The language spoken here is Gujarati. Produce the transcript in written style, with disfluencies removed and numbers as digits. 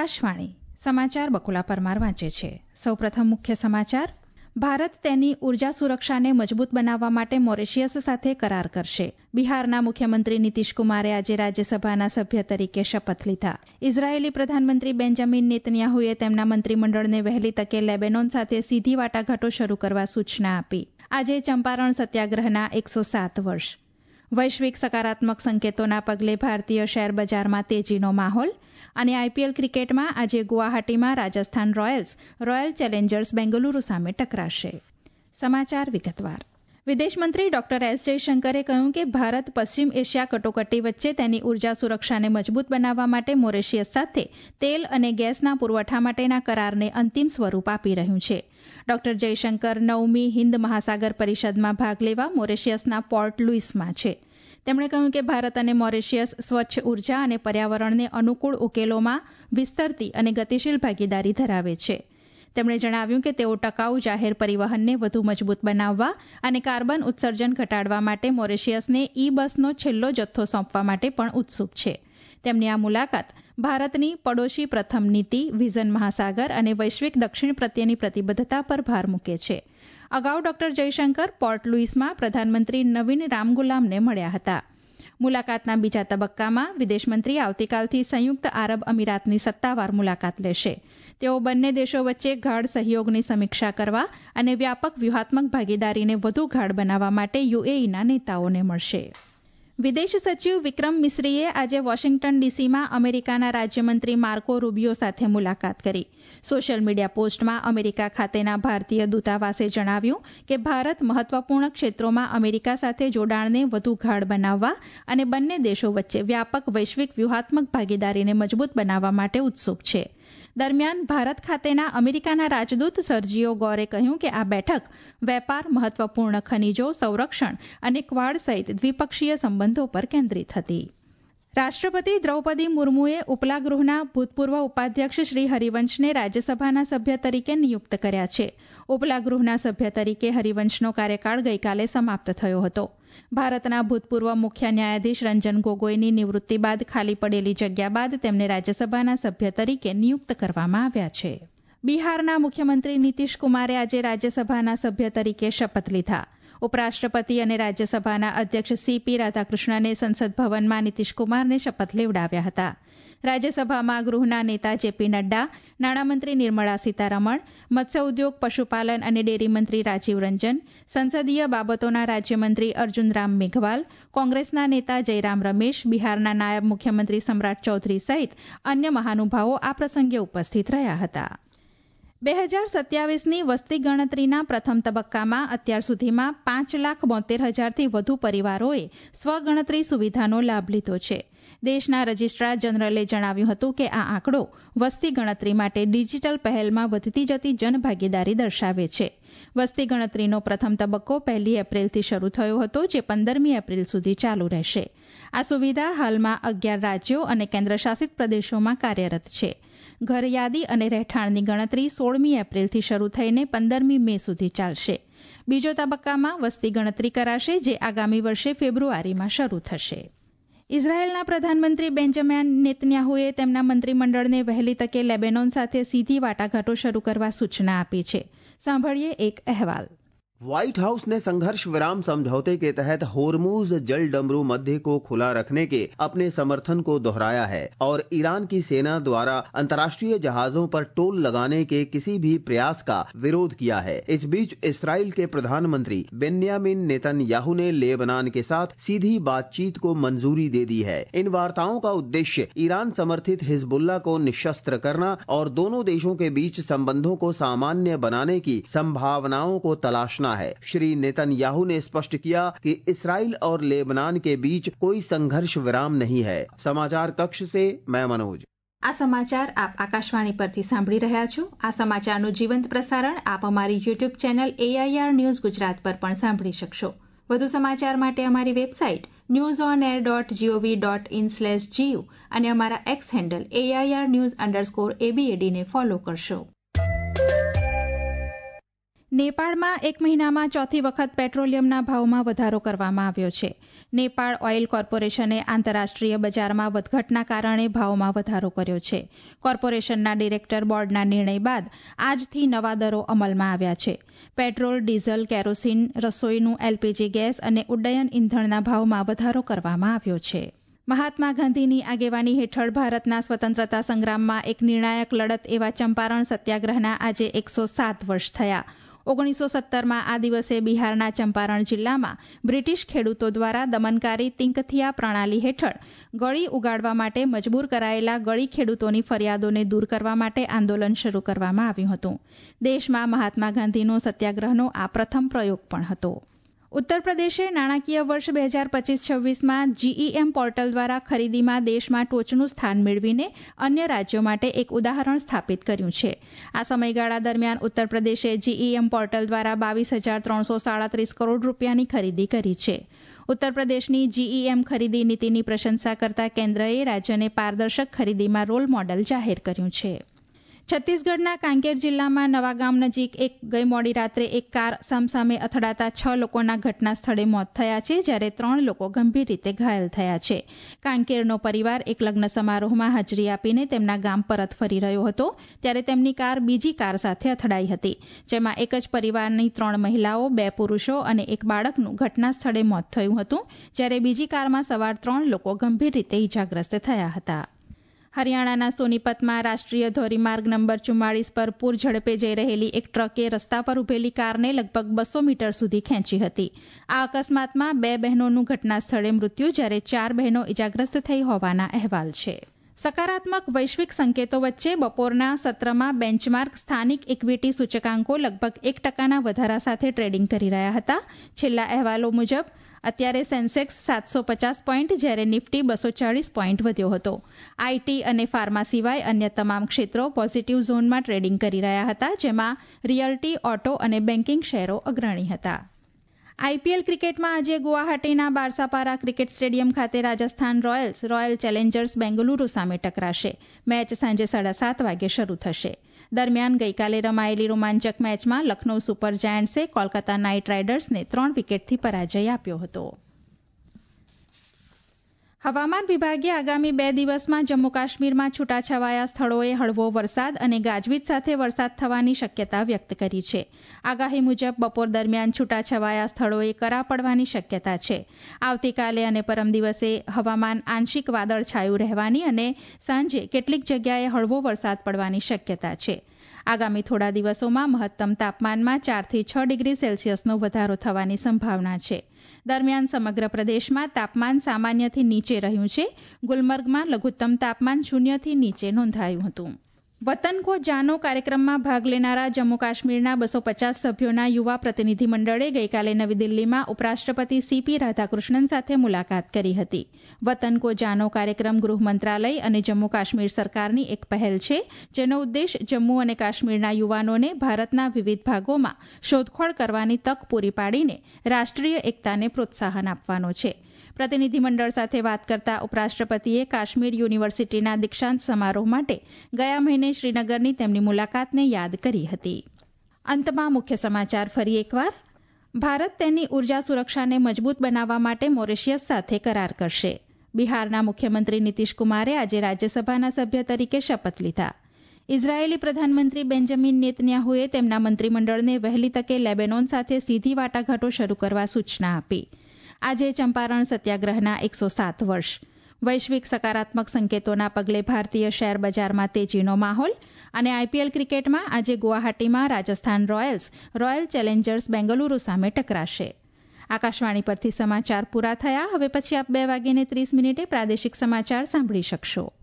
આકાશવાણી સમાચાર બકુલા પરમાર વાંચે છે. સૌપ્રથમ મુખ્ય સમાચાર. ભારત તેની ઉર્જા સુરક્ષાને મજબૂત બનાવવા માટે મોરિશિયસ સાથે કરાર કરશે. બિહારના મુખ્યમંત્રી નીતિશકુમારે આજે રાજ્યસભાના સભ્ય તરીકે શપથ લીધા. ઇઝરાયેલી પ્રધાનમંત્રી બેન્જામિન નેતન્યાહુએ તેમના મંત્રીમંડળને વહેલી તકે લેબેનોન સાથે સીધી વાટાઘાટો શરૂ કરવા સૂચના આપી. આજે ચંપારણ સત્યાગ્રહના 107 વર્ષ. વૈશ્વિક સકારાત્મક સંકેતોના પગલે ભારતીય શેર બજારમાં તેજીનો માહોલ. અને આઈપીએલ ક્રિકેટમાં આજે ગુવાહાટીમાં Rajasthan royals royal challengers Bengaluru સામે ટકરાશે. સમાચાર વિગતવાર. વિદેશમંત્રી ડોક્ટર એસ જયશંકરે કહ્યું કે ભારત પશ્ચિમ એશિયા કટોકટી વચ્ચે તેની ઉર્જા સુરક્ષાને મજબૂત બનાવવા માટે મોરિશિયસ સાથે તેલ અને ગેસના પુરવઠા માટેના કરારને અંતિમ સ્વરૂપ આપી રહ્યું છે. ડોક્ટર જયશંકર 9મી હિન્દ મહાસાગર પરિષદમાં ભાગ લેવા મોરિશિયસના પોર્ટ લુઇસમાં છે. તેમણે કહ્યું કે ભારત અને મોરિશિયસ સ્વચ્છ ઉર્જા અને પર્યાવરણને અનુકૂળ ઉકેલોમાં વિસ્તરતી અને ગતિશીલ ભાગીદારી ધરાવે છે. તેમણે જણાવ્યું કે તેઓ ટકાઉ જાહેર પરિવહનને વધુ મજબૂત બનાવવા અને કાર્બન ઉત્સર્જન ઘટાડવા માટે મોરિશિયસને ઈ બસનો છેલ્લો જથ્થો સોંપવા માટે પણ ઉત્સુક છે. તેમની આ મુલાકાત ભારતની પડોશી પ્રથમ નીતિ, વિઝન મહાસાગર અને વૈશ્વિક દક્ષિણ પ્રત્યેની પ્રતિબદ્ધતા પર ભાર મૂકે છે. અગાઉ ડોક્ટર જયશંકર પોર્ટ લુઇસમાં પ્રધાનમંત્રી નવીન રામગુલામને મળ્યા હતા. મુલાકાતના બીજા તબક્કામાં વિદેશમંત્રી આવતીકાલથી સંયુક્ત આરબ અમીરાતની સત્તાવાર મુલાકાત લેશે. તેઓ બંને દેશો વચ્ચે ગાઢ સહયોગની સમીક્ષા કરવા અને વ્યાપક વ્યૂહાત્મક ભાગીદારીને વધુ ગાઢ બનાવવા માટે યુએઈના નેતાઓને મળશે. વિદેશ સચિવ વિક્રમ મિસ્રીએ આજે વોશિંગ્ટન ડીસીમાં અમેરિકાના રાજ્યમંત્રી માર્કો રૂબિયો સાથે મુલાકાત કરી. સોશિયલ મીડિયા પોસ્ટમાં અમેરિકા ખાતેના ભારતીય દૂતાવાસે જણાવ્યું કે ભારત મહત્વપૂર્ણ ક્ષેત્રોમાં અમેરિકા સાથે જોડાણને વધુ ગાઢ બનાવવા અને બંને દેશો વચ્ચે વ્યાપક વૈશ્વિક વ્યૂહાત્મક ભાગીદારીને મજબૂત બનાવવા માટે ઉત્સુક છે. દરમિયાન ભારત ખાતેના અમેરિકાના રાજદૂત સર્જિયો ગોરે કહ્યું કે આ બેઠક વેપાર, મહત્વપૂર્ણ ખનીજો, સંરક્ષણ અને ક્વાડ સહિત દ્વિપક્ષીય સંબંધો પર કેન્દ્રિત હતી. રાષ્ટ્રપતિ દ્રૌપદી મુર્મુએ ઉપલા ગૃહના ભૂતપૂર્વ ઉપાધ્યક્ષ શ્રી હરિવંશને રાજ્યસભાના સભ્ય તરીકે નિયુક્ત કર્યા છે. ઉપલા ગૃહના સભ્ય તરીકે હરિવંશનો કાર્યકાળ ગઈકાલે સમાપ્ત થયો હતો. ભારતના ભૂતપૂર્વ મુખ્ય ન્યાયાધીશ રંજન ગોગોઈની નિવૃત્તિ બાદ ખાલી પડેલી જગ્યા બાદ તેમને રાજ્યસભાના સભ્ય તરીકે નિયુક્ત કરવામાં આવ્યા છે. બિહારના મુખ્યમંત્રી નીતિશકુમારે આજે રાજ્યસભાના સભ્ય તરીકે શપથ લીધા. ઉપરાષ્ટ્રપતિ અને રાજ્યસભાના અધ્યક્ષ સીપી રાધાકૃષ્ણને સંસદ ભવનમાં નીતિશકુમારને શપથ લેવડાવ્યા હતા. રાજ્યસભામાં ગૃહના નેતા જેપી નડ્ડા, નાણામંત્રી નિર્મળા સીતારમણ, મત્સ્ય ઉદ્યોગ, પશુપાલન અને ડેરી મંત્રી રાજીવ રંજન, સંસદીય બાબતોના રાજ્યમંત્રી અર્જુન રામ મેઘવાલ, કોંગ્રેસના નેતા જયરામ રમેશ, બિહારના નાયબ મુખ્યમંત્રી સમ્રાટ ચૌધરી સહિત અન્ય મહાનુભાવો આ પ્રસંગે ઉપસ્થિત રહ્યા હતા. 2027ની વસ્તી ગણતરીના પ્રથમ તબક્કામાં અત્યાર સુધીમાં 5,72,000થી વધુ પરિવારોએ સ્વગણતરી સુવિધાનો લાભ લીધો છે. દેશના રજિસ્ટ્રાર જનરલે જણાવ્યું હતું કે આ આંકડો વસ્તી ગણતરી માટે ડિજિટલ પહેલમાં વધતી જતી જનભાગીદારી દર્શાવે છે. વસ્તી ગણતરીનો પ્રથમ તબક્કો 1 એપ્રિલથી શરૂ થયો હતો, જે 15મી એપ્રિલ સુધી ચાલુ રહેશે. આ સુવિધા હાલમાં 11 રાજ્યો અને કેન્દ્રશાસિત પ્રદેશોમાં કાર્યરત છે. ઘર યાદી અને રહેઠાણની ગણતરી 16મી એપ્રિલથી શરૂ થઈને 15મી મે સુધી ચાલશે. બીજો તબક્કામાં વસ્તી ગણતરી કરાશે, જે આગામી વર્ષે ફેબ્રુઆરીમાં શરૂ થશે. ઇઝરાયેલના પ્રધાનમંત્રી બેન્જામિન નેતન્યાહુએ તેમના મંત્રીમંડળને વહેલી તકે લેબેનોન સાથે સીધી વાટાઘાટો શરૂ કરવા સૂચના આપી છે. સાંભળીએ એક અહેવાલ. व्हाइट हाउस ने संघर्ष विराम समझौते के तहत होर्मुज जल डमरू मध्य को खुला रखने के अपने समर्थन को दोहराया है और ईरान की सेना द्वारा अंतर्राष्ट्रीय जहाजों पर टोल लगाने के किसी भी प्रयास का विरोध किया है. इस बीच इसराइल के प्रधानमंत्री बेन्यामिन नेतन्याहू ने लेबनान के साथ सीधी बातचीत को मंजूरी दे दी है. इन वार्ताओं का उद्देश्य ईरान समर्थित हिजबुल्लाह को निशस्त्र करना और दोनों देशों के बीच संबंधों को सामान्य बनाने की संभावनाओं को तलाशना है. श्री नेतन्याहू ने स्पष्ट किया कि इसराइल और लेबनान के बीच कोई संघर्ष विराम नहीं है. समाचार कक्ष से मैं मनोज. આ સમાચાર આપ આકાશવાણી પરથી સાંભળી રહ્યા છો. આ સમાચારનું જીવંત પ્રસારણ આપ અમારી YouTube channel AIR news Gujarat પર પણ સાંભળી શકશો. વધુ સમાચાર માટે અમારી વેબસાઇટ newsonair.gov.in/gu અને અમારા એક્સ હેન્ડલ AIR News_ABAD ને ફોલો કરશો. નેપાળમાં એક મહિનામાં ચોથી વખત પેટ્રોલિયમના ભાવમાં વધારો કરવામાં આવ્યો છે. નેપાળ ઓઇલ કોર્પોરેશને આંતરરાષ્ટ્રીય બજારમાં વધઘટના કારણે ભાવમાં વધારો કર્યો છે. કોર્પોરેશનના ડિરેક્ટર બોર્ડના નિર્ણય બાદ આજથી નવા દરો અમલમાં આવ્યા છે. પેટ્રોલ, ડીઝલ, કેરોસીન, રસોઈનું એલપીજી ગેસ અને ઉડ્ડયન ઇંધણના ભાવમાં વધારો કરવામાં આવ્યો છે. મહાત્મા ગાંધીની આગેવાની હેઠળ ભારતના સ્વતંત્રતા સંગ્રામમાં એક નિર્ણાયક લડત એવા ચંપારણ સત્યાગ્રહના આજે 107 વર્ષ થયા. 1917માં આ દિવસે બિહારના ચંપારણ જિલ્લામાં બ્રિટિશ ખેડૂતો દ્વારા દમનકારી તિંકથિયા પ્રણાલી હેઠળ ગળી ઉગાડવા માટે મજબૂર કરાયેલા ગળી ખેડૂતોની ફરિયાદોને દૂર કરવા માટે આંદોલન શરૂ કરવામાં આવ્યું હતું. દેશમાં મહાત્મા ગાંધીનો સત્યાગ્રહનો આ પ્રથમ પ્રયોગ પણ હતો. ઉત્તર પ્રદેશે નાણાકીય વર્ષ 2025-26માં GEM પોર્ટલ દ્વારા ખરીદીમાં દેશમાં ટોચનું સ્થાન મેળવીને અન્ય રાજ્યો માટે એક ઉદાહરણ સ્થાપિત કર્યું છે. આ સમયગાળા દરમિયાન ઉત્તર પ્રદેશે GEM પોર્ટલ દ્વારા 22,337 કરોડ રૂપિયાની ખરીદી કરી છે. ઉત્તર પ્રદેશની GEM ખરીદી નીતિની પ્રશંસા કરતા કેન્દ્રએ રાજ્યને પારદર્શક ખરીદીમાં રોલ મોડેલ જાહેર કર્યું છે. છત્તીસગઢના કાંકેર જિલ્લામાં નવાગામ નજીક ગઈ મોડી રાત્રે એક કાર સામસામે અથડાતા 6 લોકોના ઘટના સ્થળે મોત થયા છે, જ્યારે 3 લોકો ગંભીર રીતે ઘાયલ થયા છે. કાંકેરનો પરિવાર એક લગ્ન સમારોહમાં હાજરી આપીને તેમના ગામ પરત ફરી રહ્યો હતો, ત્યારે તેમની કાર બીજી કાર સાથે અથડાઈ હતી, જેમાં એક જ પરિવારની 3 મહિલાઓ, 2 પુરુષો અને એક બાળકનું ઘટના સ્થળે મોત થયું હતું, જ્યારે બીજી કારમાં સવાર 3 લોકો ગંભીર રીતે ઇજાગ્રસ્ત થયા હતા. હરિયાણાના સોનીપતમાં રાષ્ટ્રીય ધોરીમાર્ગ નંબર 44 પર પૂર ઝડપે જઈ રહેલી એક ટ્રકે રસ્તા પર ઉભેલી કારને લગભગ 200 મીટર સુધી ખેંચી હતી. આ અકસ્માતમાં 2 બહેનોનું ઘટના સ્થળે મૃત્યુ, જ્યારે 4 બહેનો ઇજાગ્રસ્ત થઈ હોવાના અહેવાલ છે. સકારાત્મક વૈશ્વિક સંકેતો વચ્ચે બપોરના સત્રમાં બેન્ચમાર્ક સ્થાનિક ઇક્વિટી સૂચકાંકો લગભગ 1% વધારા સાથે ટ્રેડિંગ કરી રહ્યા હતા. છેલ્લા અહેવાલો મુજબ અત્યારે સેન્સેક્સ 750 પોઈન્ટ, જ્યારે નિફ્ટી 240 પોઈન્ટ વધ્યો હતો. આઈટી અને ફાર્મા સિવાય અન્ય તમામ ક્ષેત્રો પોઝિટિવ ઝોનમાં ટ્રેડિંગ કરી રહ્યા હતા, જેમાં રિયલ્ટી, ઓટો અને બેન્કિંગ શેરો અગ્રણી હતા. આઈપીએલ ક્રિકેટમાં આજે ગુવાહાટીના બારસાપારા ક્રિકેટ સ્ટેડિયમ ખાતે Rajasthan royals royal challengers Bengaluru સામે ટકરાશે. મેચ સાંજે 7:30 વાગે શરૂ થશે. દરમિયાન ગઈકાલે રમાયેલી રોમાંચક મેચમાં લખનૌ સુપર જાયન્ટ્સે કોલકાતા નાઇટ રાઇડર્સને 3 વિકેટથી પરાજય આપ્યો હતો. હવામાન વિભાગે આગામી 2 દિવસમાં જમ્મુ કાશ્મીરમાં છૂટાછવાયા સ્થળોએ હળવો વરસાદ અને ગાજવીજ સાથે વરસાદ થવાની શક્યતા વ્યક્ત કરી છે. આગાહી મુજબ બપોર દરમિયાન છૂટાછવાયા સ્થળોએ કરા પડવાની શક્યતા છે. આવતીકાલે અને પરમ દિવસે હવામાન આંશિક વાદળછાયું રહેવાની અને સાંજે કેટલીક જગ્યાએ હળવો વરસાદ પડવાની શક્યતા છે. આગામી થોડા દિવસોમાં મહત્તમ તાપમાનમાં 4 થી 6 ડિગ્રી સેલ્સિયસનો વધારો થવાની સંભાવના છે. દરમિયાન સમગ્ર પ્રદેશમાં તાપમાન સામાન્યથી નીચે રહ્યું છે. ગુલમર્ગમાં લઘુત્તમ તાપમાન 0 થી નીચે નોંધાયું હતું. વતન કો જાનો કાર્યક્રમમાં ભાગ લેનારા જમ્મુ કાશ્મીરના 250 સભ્યોના યુવા પ્રતિનિધિમંડળે ગઈકાલે નવી દિલ્હીમાં ઉપરાષ્ટ્રપતિ CP રાધાકૃષ્ણન સાથે મુલાકાત કરી હતી. વતન કો જાનો કાર્યક્રમ ગૃહ મંત્રાલય અને જમ્મુ કાશ્મીર સરકારની એક પહેલ છે, જેનો ઉદ્દેશ જમ્મુ અને કાશ્મીરના યુવાનોને ભારતના વિવિધ ભાગોમાં શોધખોળ કરવાની તક પૂરી પાડીને રાષ્ટ્રીય એકતાને પ્રોત્સાહન આપવાનો છે. પ્રતિનિધિમંડળ સાથે વાત કરતા ઉપરાષ્ટ્રપતિએ કાશ્મીર યુનિવર્સિટીના દીક્ષાંત સમારોહ માટે ગયા મહિને શ્રીનગરની તેમની મુલાકાતને યાદ કરી હતી. અંતમાં મુખ્ય સમાચાર ફરી એકવાર. ભારત તેની ઉર્જા સુરક્ષાને મજબૂત બનાવવા માટે મોરેશિયસ સાથે કરાર કરશે. બિહારના મુખ્યમંત્રી નીતિશ કુમારે આજે રાજ્યસભાના સભ્ય તરીકે શપથ લીધા. ઇઝરાયેલી પ્રધાનમંત્રી બેન્જામિન નેતન્યાહુએ તેમના મંત્રીમંડળને વહેલી તકે લેબેનોન સાથે સીધી વાટાઘાટો શરૂ કરવા સૂચના આપી. આજે ચંપારણ સત્યાગ્રહના 107 વર્ષ. વૈશ્વિક સકારાત્મક સંકેતોના પગલે ભારતીય શેર બજારમાં તેજીનો માહોલ. અને આઈપીએલ ક્રિકેટમાં આજે ગુવાહાટીમાં Rajasthan royals royal challengers Bengaluru સામે ટકરાશે. આકાશવાણી પરથી સમાચાર પૂરા થયા. હવે પછી આપ 2:30 પ્રાદેશિક સમાચાર સાંભળી શકશો.